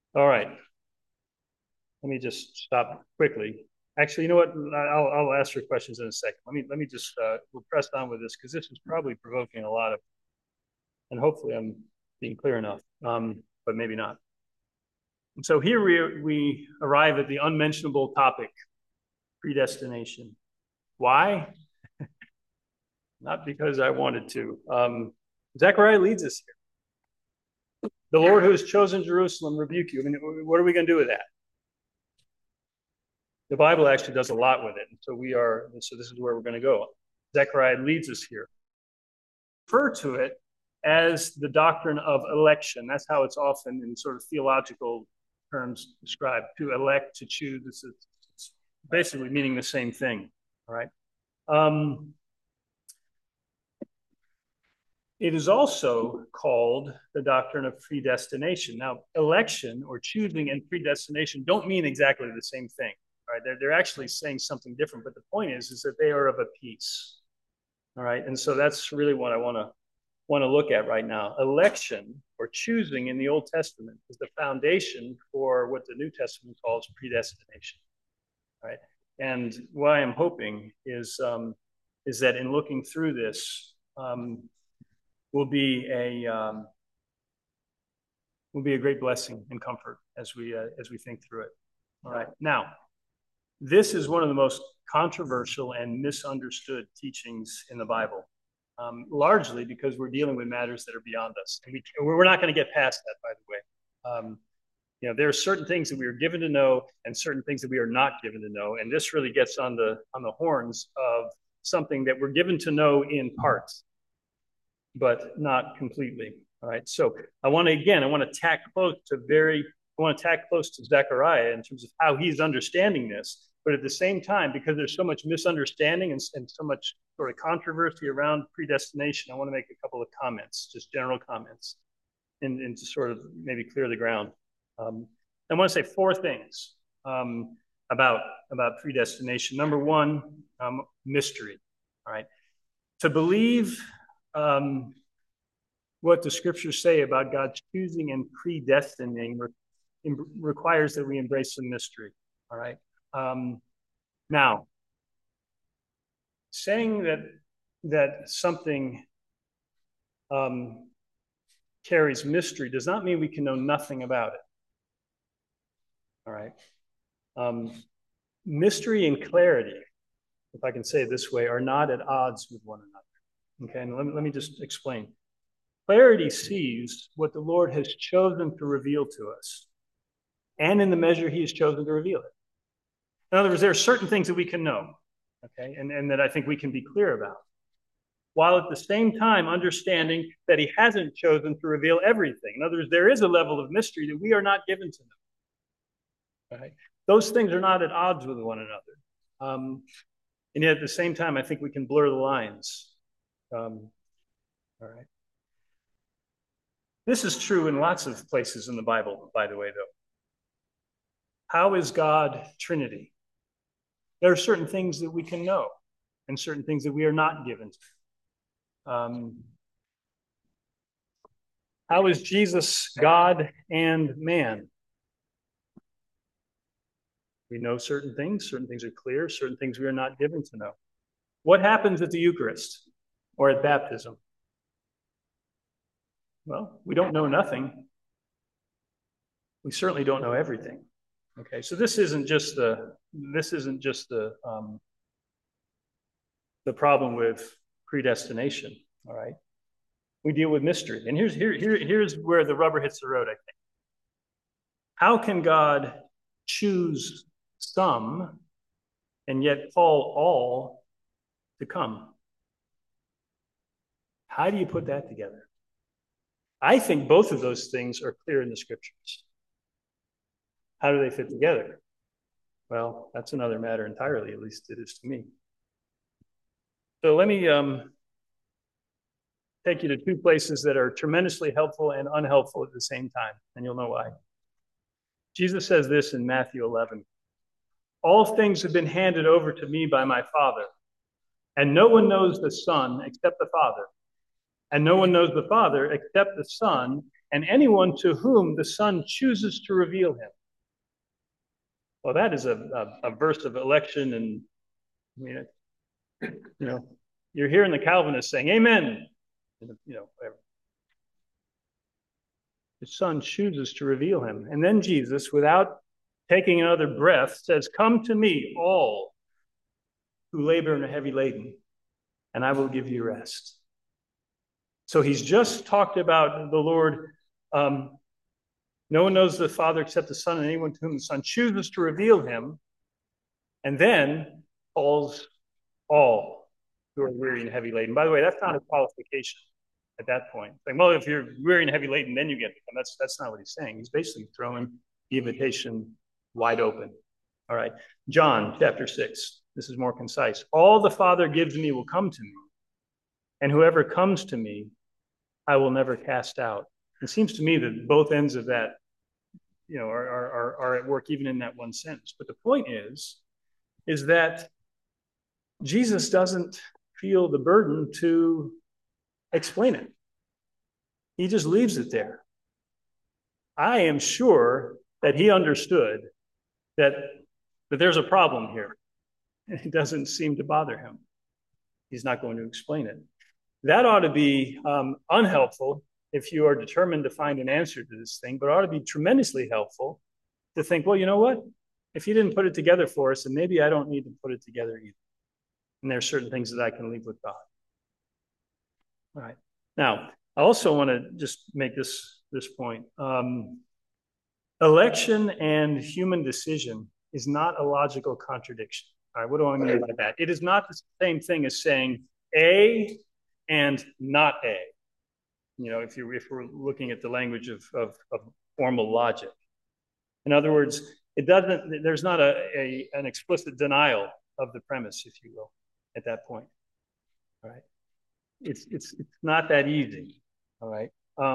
All right. Let me just stop quickly. Actually, you know what? I'll ask your questions in a second. Let me just we'll press on with this because this is probably provoking a lot of, and hopefully I'm being clear enough, but maybe not. So here we arrive at the unmentionable topic, predestination. Why? Not because I wanted to. Zechariah leads us here. The Lord who has chosen Jerusalem rebuke you. I mean, what are we going to do with that? The Bible actually does a lot with it. So this is where we're going to go. Zechariah leads us here. Refer to it as the doctrine of election. That's how it's often in sort of theological terms described. To elect, to choose. It's basically meaning the same thing. All right. It is also called the doctrine of predestination. Now, election or choosing and predestination don't mean exactly the same thing. Right? They're actually saying something different, but the point is that they are of a piece. All right, and so that's really what I want to look at right now. Election or choosing in the Old Testament is the foundation for what the New Testament calls predestination. Right, and what I am hoping is that in looking through this, will be a great blessing and comfort as we think through it. All right, now this is one of the most controversial and misunderstood teachings in the Bible, largely because we're dealing with matters that are beyond us. And we're not going to get past that, by the way. There are certain things that we are given to know and certain things that we are not given to know. And this really gets on the horns of something that we're given to know in parts, but not completely. All right. So I want to tack close to Zechariah in terms of how he's understanding this. But at the same time, because there's so much misunderstanding and so much sort of controversy around predestination, I want to make a couple of comments, just general comments, and to sort of maybe clear the ground. I want to say four things about predestination. Number one, mystery. All right. To believe what the scriptures say about God choosing and predestining requires that we embrace some mystery. All right. Now, saying that something carries mystery does not mean we can know nothing about it. All right. Mystery and clarity, if I can say it this way, are not at odds with one another. Okay, and let me just explain. Clarity sees what the Lord has chosen to reveal to us, and in the measure he has chosen to reveal it. In other words, there are certain things that we can know, okay, and that I think we can be clear about, while at the same time understanding that he hasn't chosen to reveal everything. In other words, there is a level of mystery that we are not given to know. Right? Those things are not at odds with one another. And yet at the same time, I think we can blur the lines. All right. This is true in lots of places in the Bible, by the way, though. How is God Trinity? There are certain things that we can know and certain things that we are not given to. How is Jesus God and man? We know certain things are clear, certain things we are not given to know. What happens at the Eucharist or at baptism? Well, we don't know nothing. We certainly don't know everything. Okay, so this isn't just the problem with predestination. All right, we deal with mystery, and here's where the rubber hits the road. I think. How can God choose some and yet call all to come? How do you put that together? I think both of those things are clear in the scriptures. How do they fit together? Well, that's another matter entirely, at least it is to me. So let me take you to two places that are tremendously helpful and unhelpful at the same time, and you'll know why. Jesus says this in Matthew 11. All things have been handed over to me by my Father, and no one knows the Son except the Father, and no one knows the Father except the Son, and anyone to whom the Son chooses to reveal him. Well, that is a verse of election, and I mean, you're hearing the Calvinists saying, "Amen." Whatever. The Son chooses to reveal him, and then Jesus, without taking another breath, says, "Come to me, all who labor and are heavy laden, and I will give you rest." So he's just talked about the Lord. No one knows the Father except the Son, and anyone to whom the Son chooses to reveal him, and then calls all who are weary and heavy laden. By the way, that's not a qualification at that point. Saying, well, if you're weary and heavy laden, then you get to come. That's not what he's saying. He's basically throwing the invitation wide open. All right. John chapter 6. This is more concise. All the Father gives me will come to me, and whoever comes to me, I will never cast out. It seems to me that both ends of that, are at work even in that one sentence. But the point is that Jesus doesn't feel the burden to explain it. He just leaves it there. I am sure that he understood that there's a problem here. It doesn't seem to bother him. He's not going to explain it. That ought to be unhelpful if you are determined to find an answer to this thing, but ought to be tremendously helpful to think, well, you know what? If he didn't put it together for us, then maybe I don't need to put it together either. And there are certain things that I can leave with God. All right. Now, I also want to just make this point. Election and human decision is not a logical contradiction. All right. What do I mean by that? It is not the same thing as saying A and not A. If we're looking at the language of formal logic. In other words, there's not an explicit denial of the premise, if you will, at that point. All right. It's not that easy. All right.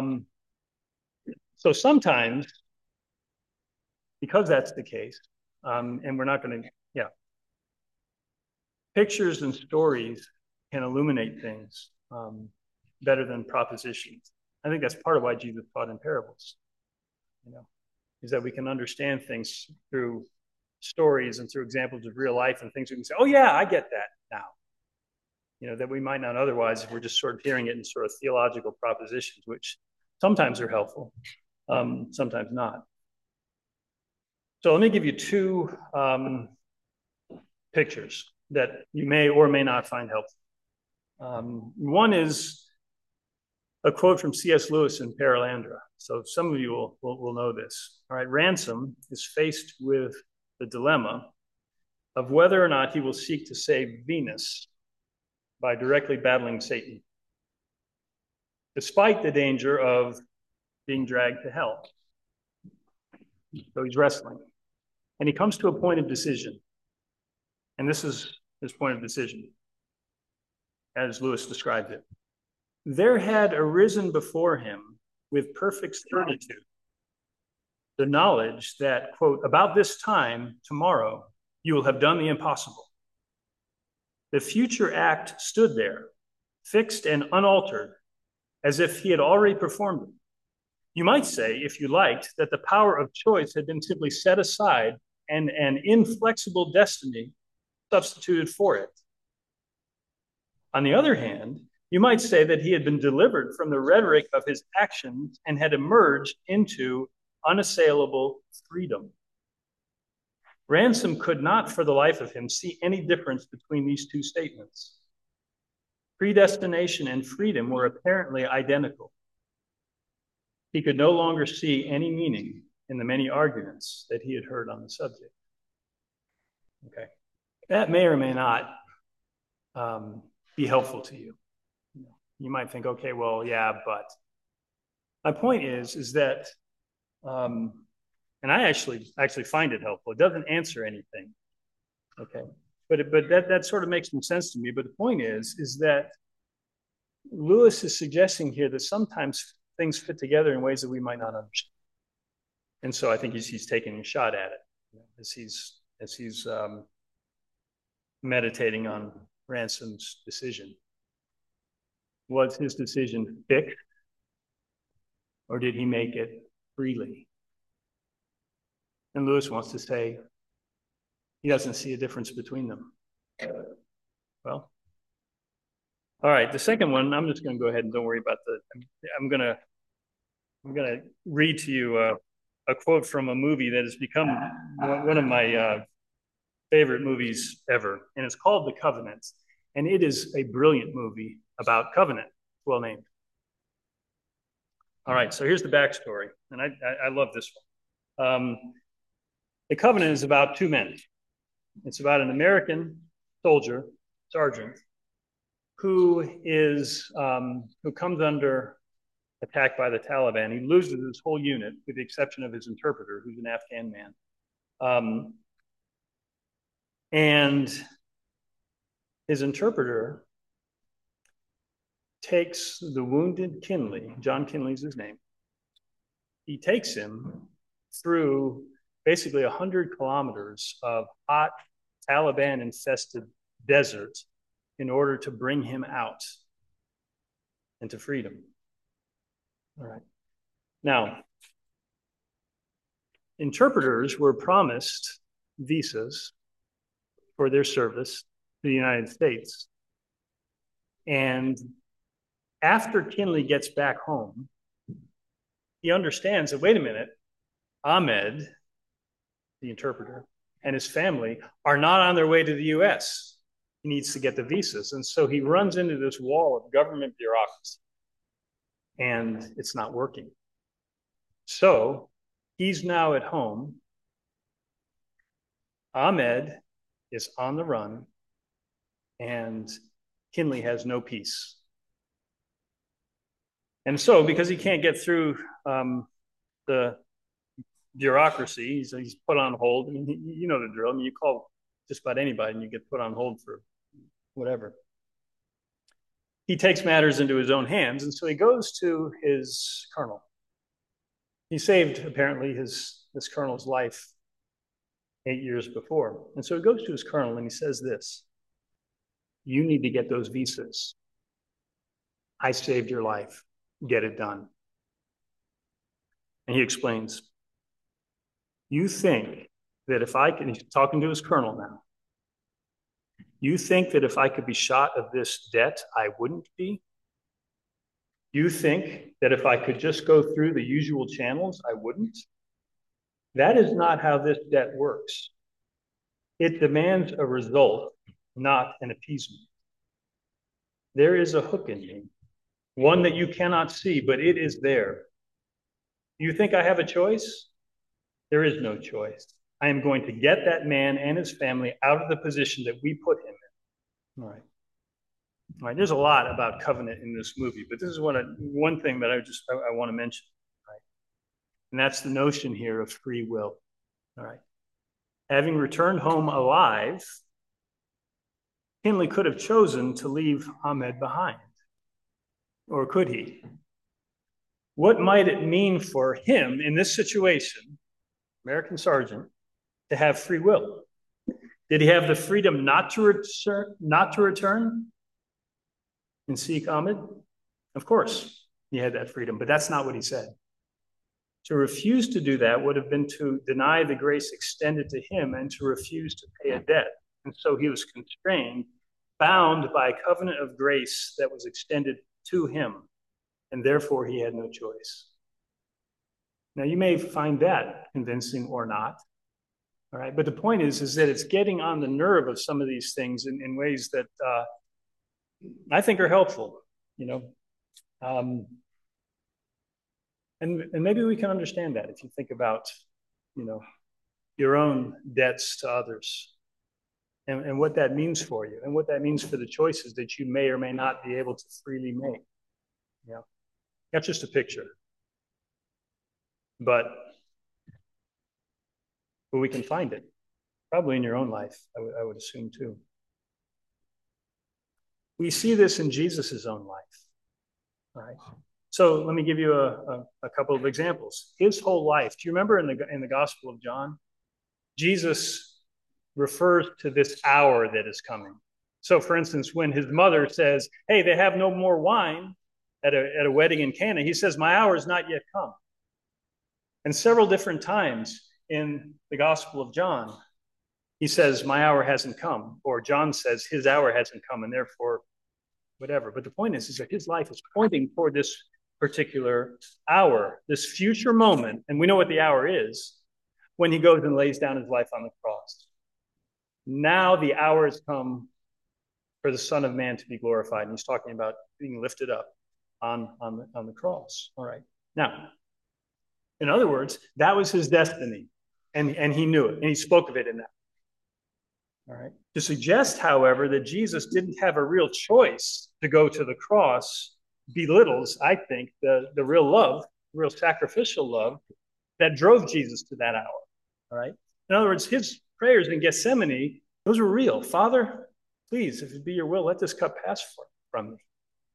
So sometimes, because that's the case, and we're not going to, pictures and stories can illuminate things better than propositions. I think that's part of why Jesus taught in parables. Is that we can understand things through stories and through examples of real life and things we can say, oh yeah, I get that now. That we might not otherwise if we're just sort of hearing it in sort of theological propositions, which sometimes are helpful, sometimes not. So let me give you two pictures that you may or may not find helpful. One is a quote from C.S. Lewis in Perelandra. So some of you will know this. All right, Ransom is faced with the dilemma of whether or not he will seek to save Venus by directly battling Satan, despite the danger of being dragged to hell. So he's wrestling. And he comes to a point of decision. And this is his point of decision, as Lewis described it. There had arisen before him with perfect certitude the knowledge that, quote, about this time tomorrow, you will have done the impossible. The future act stood there, fixed and unaltered, as if he had already performed it. You might say, if you liked, that the power of choice had been simply set aside and an inflexible destiny substituted for it. On the other hand, you might say that he had been delivered from the rhetoric of his actions and had emerged into unassailable freedom. Ransom could not, for the life of him, see any difference between these two statements. Predestination and freedom were apparently identical. He could no longer see any meaning in the many arguments that he had heard on the subject. Okay, that may or may not be helpful to you. You might think, okay, well, yeah, but my point is that, and I actually find it helpful. It doesn't answer anything, okay, but that sort of makes some sense to me. But the point is that Lewis is suggesting here that sometimes things fit together in ways that we might not understand, and so I think he's taking a shot at it as he's meditating on Ransom's decision. Was his decision fixed or did he make it freely? And Lewis wants to say he doesn't see a difference between them. Well, all right. The second one, I'm just going to go ahead and don't worry about I'm going to read to you a quote from a movie that has become one of my favorite movies ever, and it's called The Covenant, and it is a brilliant movie about covenant. Well named. All right, so here's the backstory, and I love this one. The Covenant is about two men. It's about an American soldier, sergeant, who comes under attack by the Taliban. He loses his whole unit, with the exception of his interpreter, who's an Afghan man. And his interpreter takes the wounded Kinley, John Kinley's his name. He takes him through basically 100 kilometers of hot Taliban-infested desert in order to bring him out into freedom. All right. Now, interpreters were promised visas for their service to the United States. And after Kinley gets back home, he understands that, wait a minute, Ahmed, the interpreter, and his family are not on their way to the US. He needs to get the visas. And so he runs into this wall of government bureaucracy, and it's not working. So he's now at home. Ahmed is on the run, and Kinley has no peace. And so, because he can't get through the bureaucracy, he's put on hold. I mean, you know the drill. I mean, you call just about anybody and you get put on hold for whatever. He takes matters into his own hands, and so he goes to his colonel. He saved, apparently, this colonel's life 8 years before. And so he goes to his colonel and he says this: you need to get those visas. I saved your life. Get it done. And he explains, you think that if I can, he's talking to his colonel now, you think that if I could be shot of this debt, I wouldn't be? You think that if I could just go through the usual channels, I wouldn't? That is not how this debt works. It demands a result, not an appeasement. There is a hook in me, one that you cannot see, but it is there. You think I have a choice? There is no choice. I am going to get that man and his family out of the position that we put him in. All right. All right. There's a lot about covenant in this movie, but this is one thing that I want to mention. Right? And that's the notion here of free will. All right. Having returned home alive, Kinley could have chosen to leave Ahmed behind. Or could he? What might it mean for him in this situation, American sergeant, to have free will? Did he have the freedom not to return and seek Ahmed? Of course, he had that freedom, but that's not what he said. To refuse to do that would have been to deny the grace extended to him and to refuse to pay a debt. And so he was constrained, bound by a covenant of grace that was extended to him, and therefore he had no choice. Now, you may find that convincing or not, all right? But the point is that it's getting on the nerve of some of these things in ways that I think are helpful, you know. And maybe we can understand that if you think about, you know, your own debts to others and what that means for you and what that means for the choices that you may or may not be able to freely make. You know, that's just a picture. But we can find it probably in your own life, I would assume too. We see this in Jesus's own life, all right? So let me give you a couple of examples. His whole life, do you remember in the Gospel of John, Jesus refers to this hour that is coming. So for instance, when his mother says, hey, they have no more wine, at a wedding in Cana, he says, my hour is not yet come. And several different times in the Gospel of John, he says, my hour hasn't come. Or John says, his hour hasn't come, and therefore, whatever. But the point is that his life is pointing toward this particular hour, this future moment. And we know what the hour is, when he goes and lays down his life on the cross. Now the hour has come for the Son of Man to be glorified. And he's talking about being lifted up on the cross. All right. Now, in other words, that was his destiny. And he knew it. And he spoke of it in that. All right. To suggest, however, that Jesus didn't have a real choice to go to the cross belittles, I think, the real love, real sacrificial love that drove Jesus to that hour. All right. In other words, his prayers in Gethsemane, those were real. Father, please, if it be your will, let this cup pass from me.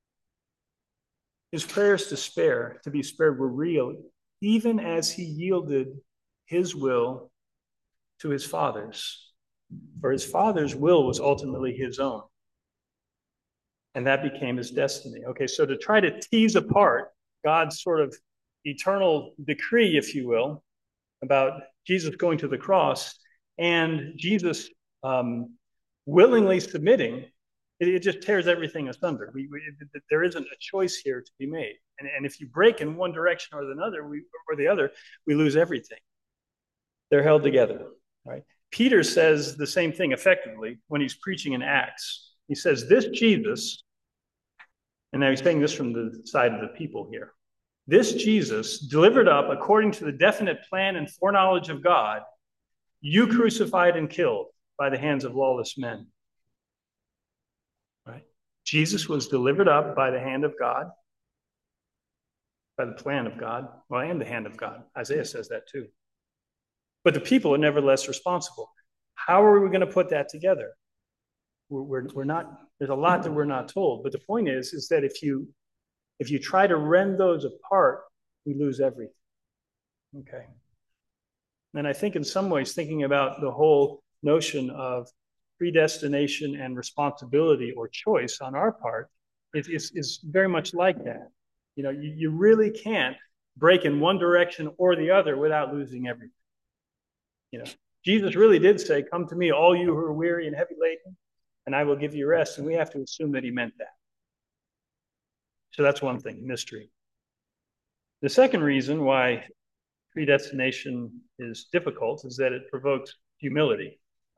His prayers to be spared were real, even as he yielded his will to his Father's. For his Father's will was ultimately his own. And that became his destiny. Okay, so to try to tease apart God's sort of eternal decree, if you will, about Jesus going to the cross and Jesus willingly submitting, it just tears everything asunder. There isn't a choice here to be made. And if you break in one direction or the other, we lose everything. They're held together, right? Peter says the same thing effectively when he's preaching in Acts. He says, this Jesus, and now he's saying this from the side of the people here, this Jesus, delivered up according to the definite plan and foreknowledge of God, you crucified and killed by the hands of lawless men. Right? Jesus was delivered up by the hand of God, by the plan of God, well, and the hand of God. Isaiah says that too. But the people are nevertheless responsible. How are we going to put that together? We're not, there's a lot that we're not told. But the point is that if you try to rend those apart, we lose everything. Okay. And I think in some ways, thinking about the whole notion of predestination and responsibility or choice on our part is very much like that. You know, you really can't break in one direction or the other without losing everything. You know, Jesus really did say, come to me, all you who are weary and heavy laden, and I will give you rest. And we have to assume that he meant that. So that's one thing, mystery. The second reason why predestination is difficult is that it provokes humility.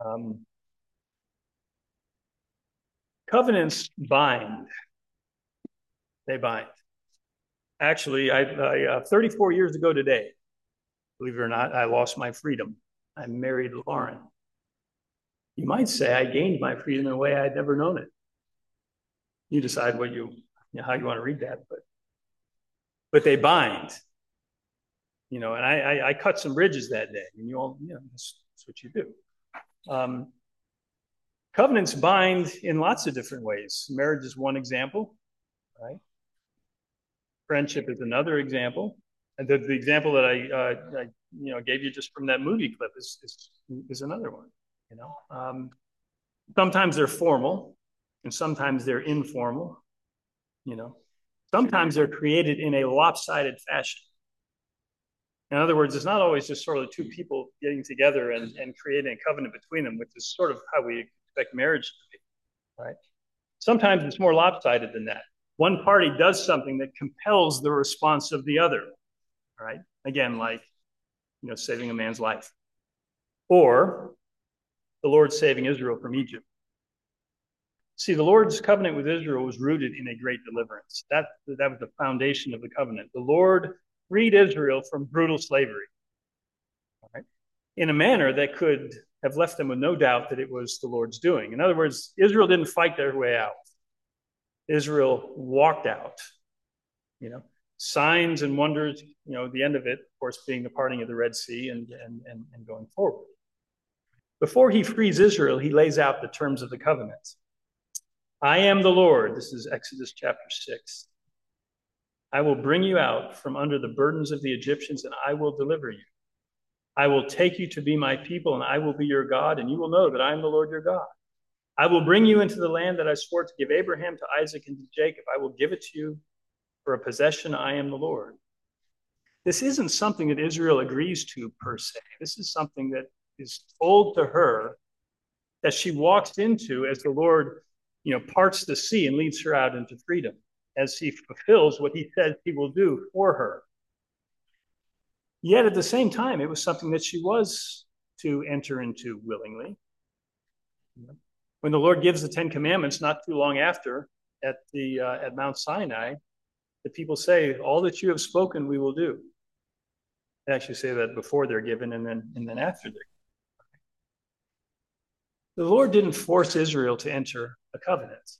Covenants bind. They bind. Actually, 34 years ago today, believe it or not, I lost my freedom. I married Lauren. You might say I gained my freedom in a way I'd never known it. You decide how you want to read that, but they bind. You know, and I cut some bridges that day, and that's what you do. Covenants bind in lots of different ways. Marriage is one example, right? Friendship is another example. And the example that I gave you just from that movie clip is another one. You know, sometimes they're formal, and sometimes they're informal. You know, sometimes they're created in a lopsided fashion. In other words, it's not always just sort of two people getting together and creating a covenant between them, which is sort of how we expect marriage to be, right? Sometimes it's more lopsided than that. One party does something that compels the response of the other, right? Again, like, saving a man's life. Or the Lord saving Israel from Egypt. See, the Lord's covenant with Israel was rooted in a great deliverance. That was the foundation of the covenant. The Lord freed Israel from brutal slavery, right? In a manner that could have left them with no doubt that it was the Lord's doing. In other words, Israel didn't fight their way out. Israel walked out, signs and wonders, the end of it, of course, being the parting of the Red Sea and going forward. Before he frees Israel, he lays out the terms of the covenant. I am the Lord. This is Exodus chapter 6. I will bring you out from under the burdens of the Egyptians, and I will deliver you. I will take you to be my people, and I will be your God, and you will know that I am the Lord your God. I will bring you into the land that I swore to give Abraham, to Isaac, and to Jacob. I will give it to you For a possession, I am the Lord. This isn't something that Israel agrees to per se. This is something that is told to her that she walks into as the Lord, parts the sea and leads her out into freedom, as he fulfills what he says he will do for her. Yet at the same time, it was something that she was to enter into willingly. When the Lord gives the Ten Commandments, not too long after, at Mount Sinai, the people say, "All that you have spoken, we will do." They actually say that before they're given, and then after they're given. The Lord didn't force Israel to enter a covenant.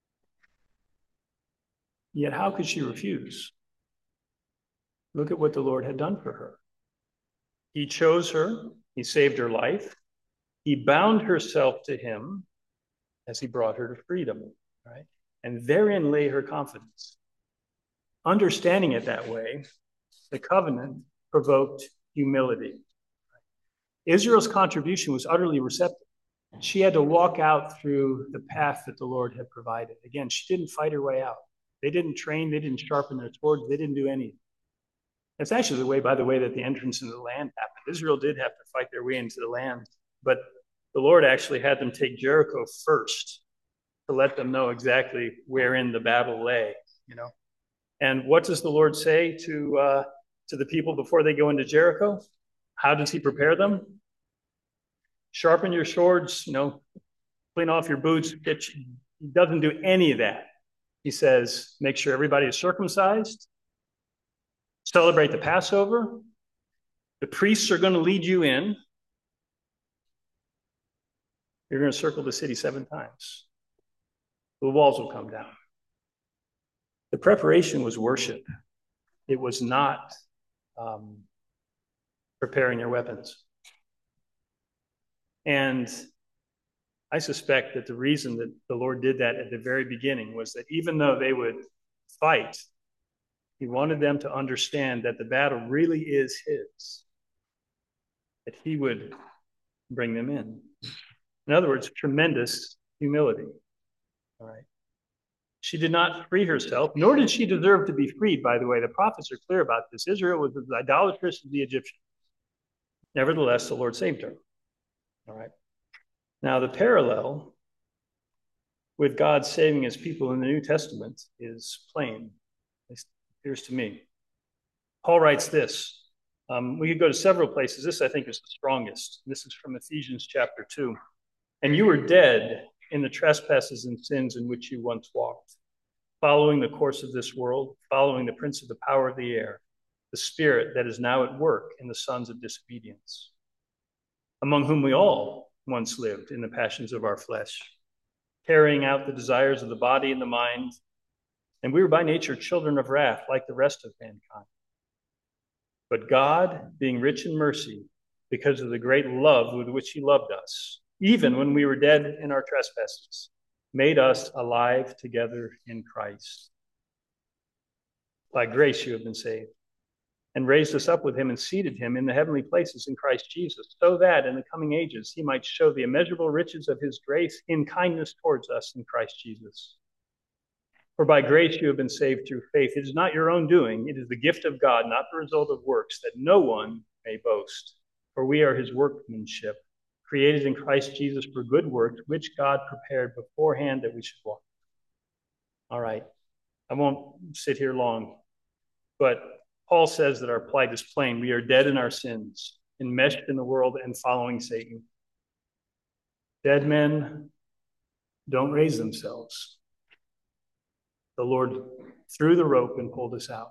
Yet how could she refuse? Look at what the Lord had done for her. He chose her. He saved her life. He bound herself to him as he brought her to freedom, right? And therein lay her confidence. Understanding it that way, the covenant provoked humility. Israel's contribution was utterly receptive. She had to walk out through the path that the Lord had provided. Again, she didn't fight her way out. They didn't train. They didn't sharpen their swords. They didn't do anything. That's actually the way, by the way, that the entrance into the land happened. Israel did have to fight their way into the land, but the Lord actually had them take Jericho first to let them know exactly wherein the battle lay, And what does the Lord say to the people before they go into Jericho? How does he prepare them? Sharpen your swords, clean off your boots. He doesn't do any of that. He says, make sure everybody is circumcised. Celebrate the Passover. The priests are going to lead you in. You're going to circle the city 7 times. The walls will come down. The preparation was worship. It was not preparing their weapons. And I suspect that the reason that the Lord did that at the very beginning was that even though they would fight, he wanted them to understand that the battle really is his, that he would bring them in. In other words, tremendous humility. All right. She did not free herself, nor did she deserve to be freed, by the way. The prophets are clear about this. Israel was as idolatrous as the Egyptians. Nevertheless, the Lord saved her. All right. Now, the parallel with God saving his people in the New Testament is plain. It appears to me. Paul writes this. We could go to several places. This, I think, is the strongest. This is from Ephesians chapter 2. And you were dead in the trespasses and sins in which you once walked, following the course of this world, following the prince of the power of the air, the spirit that is now at work in the sons of disobedience, among whom we all once lived in the passions of our flesh, carrying out the desires of the body and the mind, and we were by nature children of wrath like the rest of mankind. But God, being rich in mercy, because of the great love with which he loved us, even when we were dead in our trespasses, made us alive together in Christ. By grace you have been saved, and raised us up with him and seated him in the heavenly places in Christ Jesus, so that in the coming ages he might show the immeasurable riches of his grace in kindness towards us in Christ Jesus. For by grace you have been saved through faith. It is not your own doing. It is the gift of God, not the result of works, that no one may boast. For we are his workmanship, created in Christ Jesus for good works, which God prepared beforehand that we should walk. All right. I won't sit here long, but Paul says that our plight is plain. We are dead in our sins, enmeshed in the world and following Satan. Dead men don't raise themselves. The Lord threw the rope and pulled us out.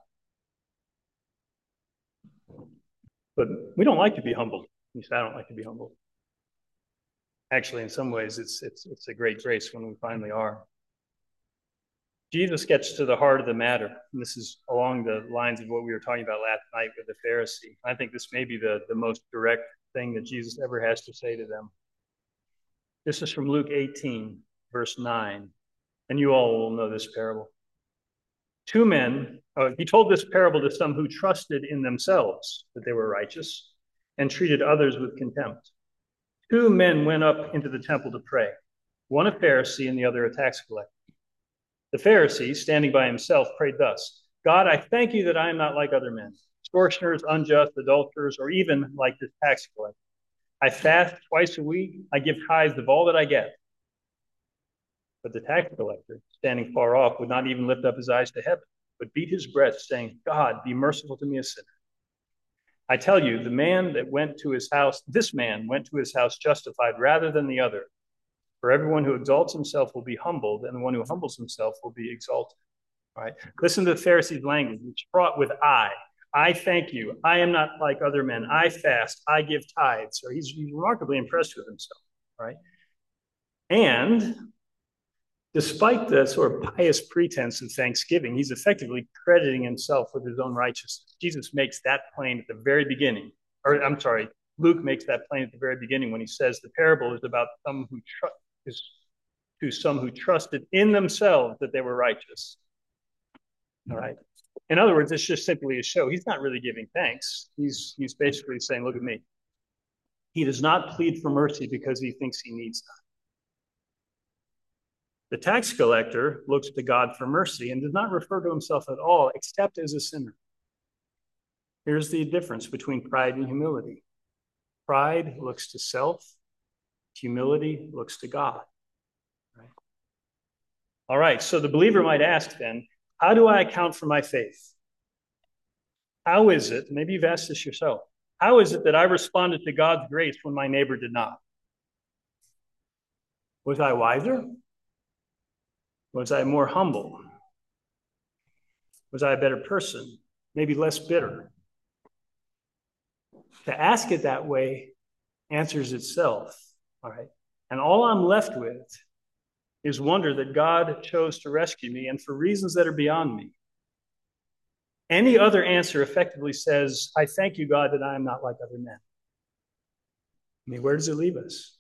But we don't like to be humbled. At least I don't like to be humbled. Actually, in some ways, it's a great grace when we finally are. Jesus gets to the heart of the matter. And this is along the lines of what we were talking about last night with the Pharisee. I think this may be the most direct thing that Jesus ever has to say to them. This is from Luke 18, verse 9. And you all will know this parable. Two men, he told this parable to some who trusted in themselves that they were righteous and treated others with contempt. 2 men went up into the temple to pray, one a Pharisee and the other a tax collector. The Pharisee, standing by himself, prayed thus, God, I thank you that I am not like other men, extortioners, unjust, adulterers, or even like this tax collector. I fast twice a week. I give tithes of all that I get. But the tax collector, standing far off, would not even lift up his eyes to heaven, but beat his breast, saying, God, be merciful to me, a sinner. I tell you, this man went to his house justified rather than the other. For everyone who exalts himself will be humbled, and the one who humbles himself will be exalted. All right. Listen to the Pharisees' language. It's fraught with I. I thank you. I am not like other men. I fast. I give tithes. So he's remarkably impressed with himself. Right. And despite the sort of pious pretense of thanksgiving, he's effectively crediting himself with his own righteousness. Jesus makes that plain at the very beginning. Or I'm sorry, Luke makes that plain at the very beginning when he says the parable is about some who trusted in themselves that they were righteous. All right. In other words, it's just simply a show. He's not really giving thanks. He's basically saying, look at me. He does not plead for mercy because he thinks he needs that. The tax collector looks to God for mercy and does not refer to himself at all except as a sinner. Here's the difference between pride and humility. Pride looks to self. Humility looks to God. Right? All right, so the believer might ask then, how do I account for my faith? How is it, maybe you've asked this yourself, how is it that I responded to God's grace when my neighbor did not? Was I wiser? Was I more humble? Was I a better person? Maybe less bitter? To ask it that way answers itself, all right? And all I'm left with is wonder that God chose to rescue me and for reasons that are beyond me. Any other answer effectively says, I thank you, God, that I am not like other men. I mean, where does it leave us?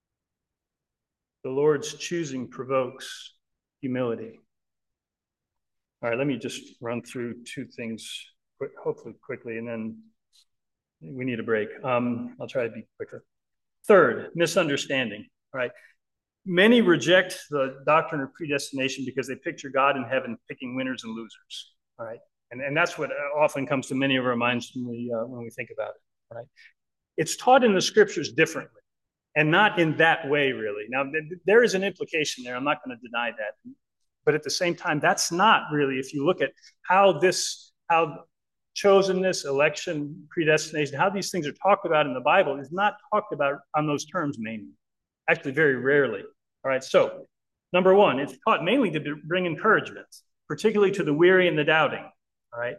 The Lord's choosing provokes humility. All right, let me just run through two things, hopefully quickly, and then we need a break. I'll try to be quicker. Third, misunderstanding. All right. Many reject the doctrine of predestination because they picture God in heaven picking winners and losers. All right. And that's what often comes to many of our minds when we think about it. All right. It's taught in the scriptures differently and not in that way, really. Now, there is an implication there. I'm not going to deny that. But at the same time, that's not really, if you look at how chosenness, election, predestination, how these things are talked about in the Bible is not talked about on those terms mainly. Actually, very rarely. All right, so number one, it's taught mainly to bring encouragement, particularly to the weary and the doubting. All right,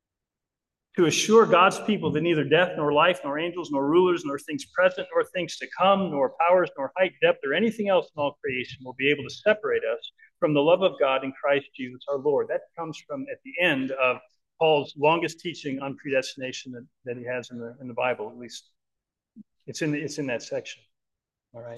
to assure God's people that neither death, nor life, nor angels, nor rulers, nor things present, nor things to come, nor powers, nor height, depth, or anything else in all creation will be able to separate us from the love of God in Christ Jesus our Lord. That comes from at the end of Paul's longest teaching on predestination that he has in the Bible. At least it's in that section. All right.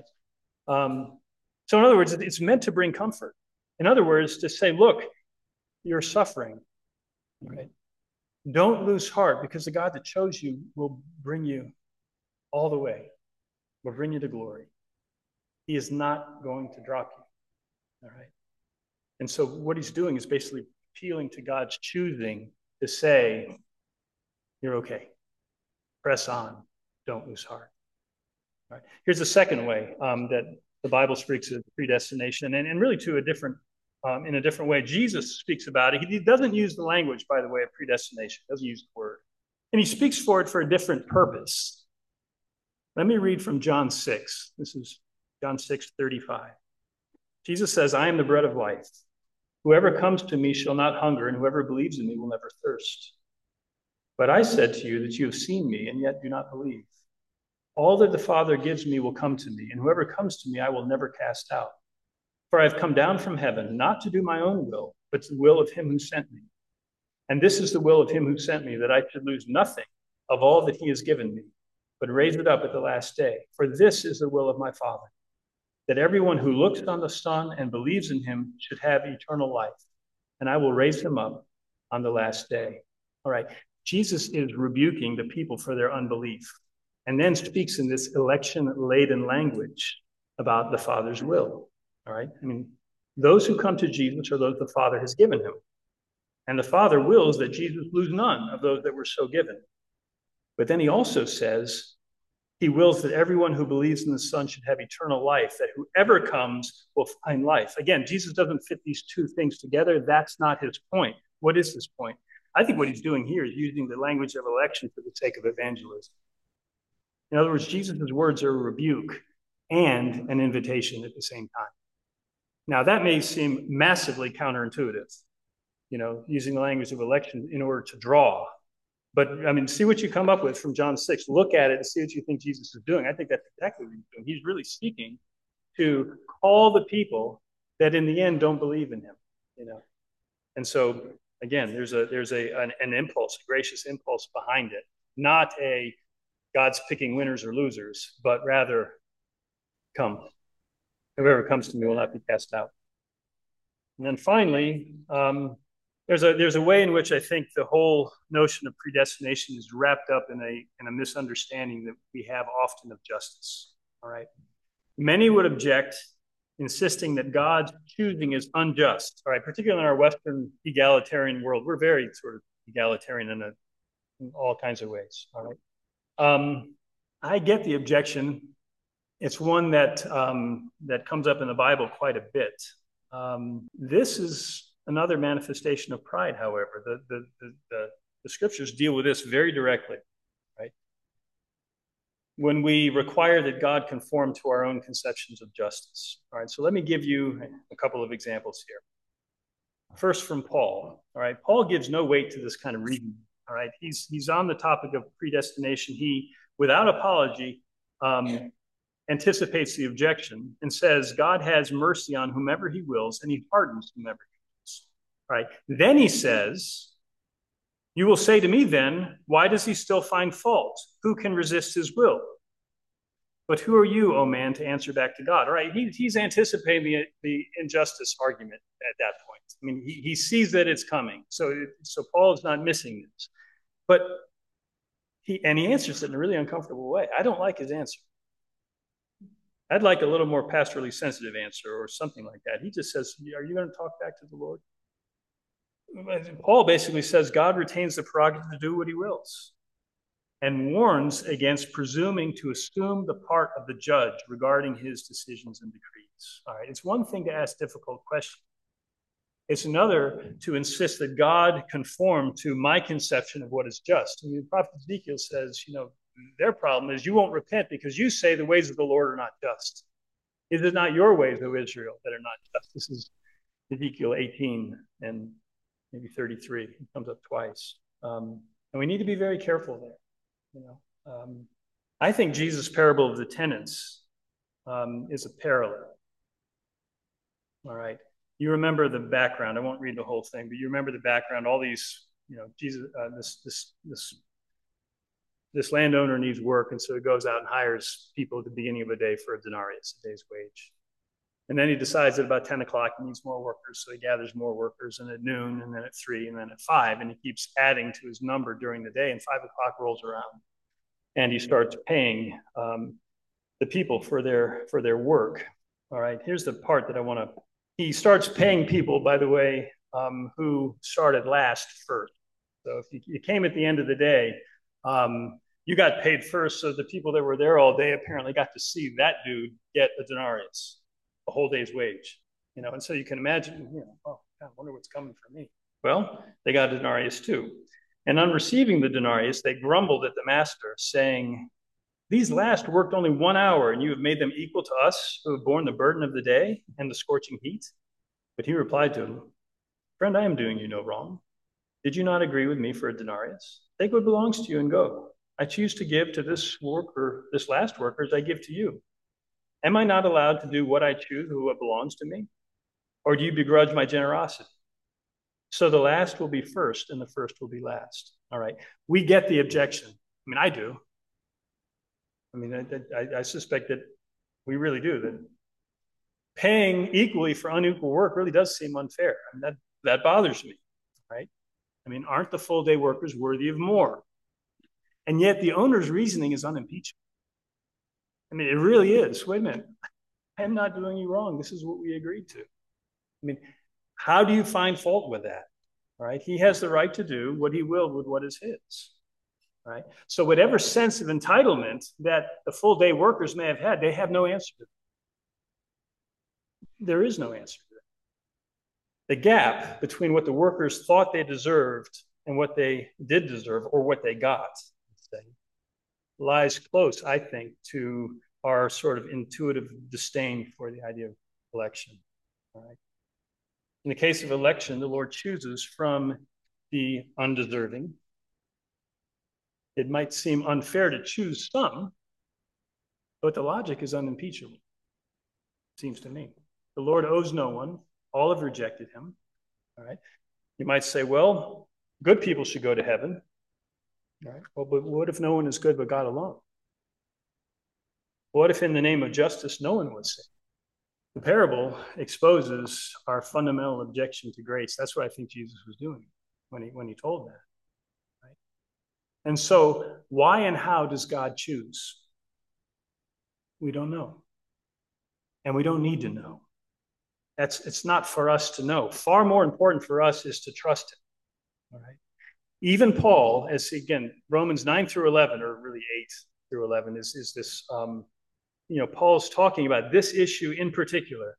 So in other words, it's meant to bring comfort. In other words, to say, look, you're suffering. All right. Don't lose heart because the God that chose you will bring you all the way, will bring you to glory. He is not going to drop you. All right. And so what he's doing is basically appealing to God's choosing to say, you're okay. Press on. Don't lose heart. All right. Here's the second way that the Bible speaks of predestination, and really to a different in a different way. Jesus speaks about it. He doesn't use the language, by the way, of predestination. He doesn't use the word. And he speaks for it for a different purpose. Let me read from John 6. This is John 6:35. Jesus says, I am the bread of life. Whoever comes to me shall not hunger, and whoever believes in me will never thirst. But I said to you that you have seen me, and yet do not believe. All that the Father gives me will come to me, and whoever comes to me I will never cast out. For I have come down from heaven, not to do my own will, but to the will of him who sent me. And this is the will of him who sent me, that I should lose nothing of all that he has given me, but raise it up at the last day. For this is the will of my Father, that everyone who looks on the Son and believes in him should have eternal life, and I will raise him up on the last day. All right, Jesus is rebuking the people for their unbelief, and then speaks in this election-laden language about the Father's will. All right, I mean, those who come to Jesus are those the Father has given him. And the Father wills that Jesus lose none of those that were so given. But then he also says he wills that everyone who believes in the Son should have eternal life, that whoever comes will find life. Again, Jesus doesn't fit these two things together. That's not his point. What is his point? I think what he's doing here is using the language of election for the sake of evangelism. In other words, Jesus' words are a rebuke and an invitation at the same time. Now, that may seem massively counterintuitive, using the language of election in order to draw. But, see what you come up with from John 6. Look at it and see what you think Jesus is doing. I think that's exactly what he's doing. He's really seeking to call the people that in the end don't believe in him, And so, again, there's an impulse, a gracious impulse behind it. Not a God's picking winners or losers, but rather, come. Whoever comes to me will not be cast out. And then finally, there's a way in which I think the whole notion of predestination is wrapped up in a misunderstanding that we have often of justice. All right. Many would object, insisting that God's choosing is unjust. All right, particularly in our Western egalitarian world, we're very sort of egalitarian in all kinds of ways. All right. I get the objection. It's one that comes up in the Bible quite a bit. This is another manifestation of pride, however. The scriptures deal with this very directly, right? When we require that God conform to our own conceptions of justice. All right, so let me give you a couple of examples here. First from Paul. All right, Paul gives no weight to this kind of reasoning. All right, he's on the topic of predestination. He, without apology, anticipates the objection and says God has mercy on whomever he wills, and he pardons whomever he wills. Right? Then he says, you will say to me then, why does he still find fault? Who can resist his will? But who are you, O man, to answer back to God? All right, he's anticipating the injustice argument at that point. I mean, he sees that it's coming. So Paul is not missing this. But he answers it in a really uncomfortable way. I don't like his answer. I'd like a little more pastorally sensitive answer or something like that. He just says, are you going to talk back to the Lord? Paul basically says God retains the prerogative to do what he wills and warns against presuming to assume the part of the judge regarding his decisions and decrees. All right, it's one thing to ask difficult questions. It's another to insist that God conform to my conception of what is just. I mean, the prophet Ezekiel says, their problem is you won't repent because you say the ways of the Lord are not just. It is not your ways, O Israel, that are not just. This is Ezekiel 18 and maybe 33. It comes up twice. And we need to be very careful there. I think Jesus' parable of the tenants is a parallel. All right. You remember the background. I won't read the whole thing, but you remember the background. All these, Jesus, this landowner needs work, and so he goes out and hires people at the beginning of a day for a denarius, a day's wage. And then he decides at about 10 o'clock he needs more workers, so he gathers more workers, and at noon, and then at 3, and then at 5, and he keeps adding to his number during the day, and 5 o'clock rolls around, and he starts paying the people for their work. All right, here's the part that I want to. He starts paying people, by the way, who started last first. So if you came at the end of the day, you got paid first, so the people that were there all day apparently got to see that dude get a denarius, a whole day's wage. And so you can imagine, oh, God, I wonder what's coming for me. Well, they got a denarius too. And on receiving the denarius, they grumbled at the master, saying, these last worked only 1 hour, and you have made them equal to us who have borne the burden of the day and the scorching heat. But he replied to him, friend, I am doing you no wrong. Did you not agree with me for a denarius? Take what belongs to you and go. I choose to give to this worker, this last worker, as I give to you. Am I not allowed to do what I choose with what belongs to me? Or do you begrudge my generosity? So the last will be first and the first will be last. All right. We get the objection. I mean, I do. I suspect that we really do. That paying equally for unequal work really does seem unfair. That bothers me, right? Aren't the full day workers worthy of more? And yet the owner's reasoning is unimpeachable. It really is. Wait a minute. I am not doing you wrong. This is what we agreed to. How do you find fault with that? Right? He has the right to do what he will with what is his. Right? So whatever sense of entitlement that the full day workers may have had, they have no answer to that. There is no answer to that. The gap between what the workers thought they deserved and what they did deserve, or what they got, lies close, I think, to our sort of intuitive disdain for the idea of election. Right? In the case of election, the Lord chooses from the undeserving. It might seem unfair to choose some, but the logic is unimpeachable, it seems to me. The Lord owes no one. All have rejected him. All right. You might say, well, good people should go to heaven. All right. Well, but what if no one is good but God alone? What if in the name of justice, no one was saved? The parable exposes our fundamental objection to grace. That's what I think Jesus was doing when he told that. Right? And so, why and how does God choose? We don't know. And we don't need to know. It's not for us to know. Far more important for us is to trust him. All right. Even Paul, as again, Romans 9 through 11, or really 8 through 11, is this, Paul's talking about this issue in particular,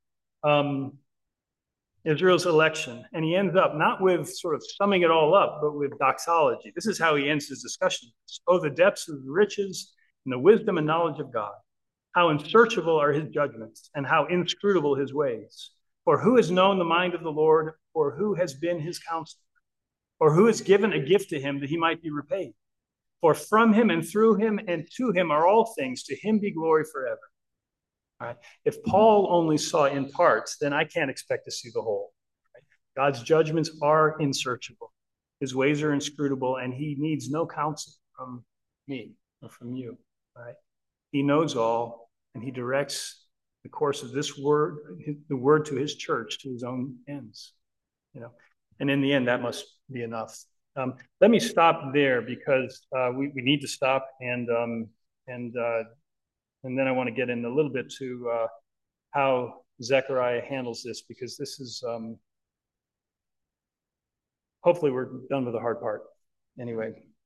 Israel's election. And he ends up not with sort of summing it all up, but with doxology. This is how he ends his discussion. Oh, the depths of the riches and the wisdom and knowledge of God. How unsearchable are his judgments and how inscrutable his ways. For who has known the mind of the Lord, or who has been his counselor? Or who has given a gift to him that he might be repaid? For from him and through him and to him are all things. To him be glory forever. All right. If Paul only saw in parts, then I can't expect to see the whole. Right? God's judgments are unsearchable. His ways are inscrutable, and he needs no counsel from me or from you. Right? He knows all, and he directs the course of this word, the word to his church, to his own ends. And in the end, that must be enough. Let me stop there because we need to stop, and then I want to get in a little bit to how Zechariah handles this, because this is hopefully we're done with the hard part. Anyway.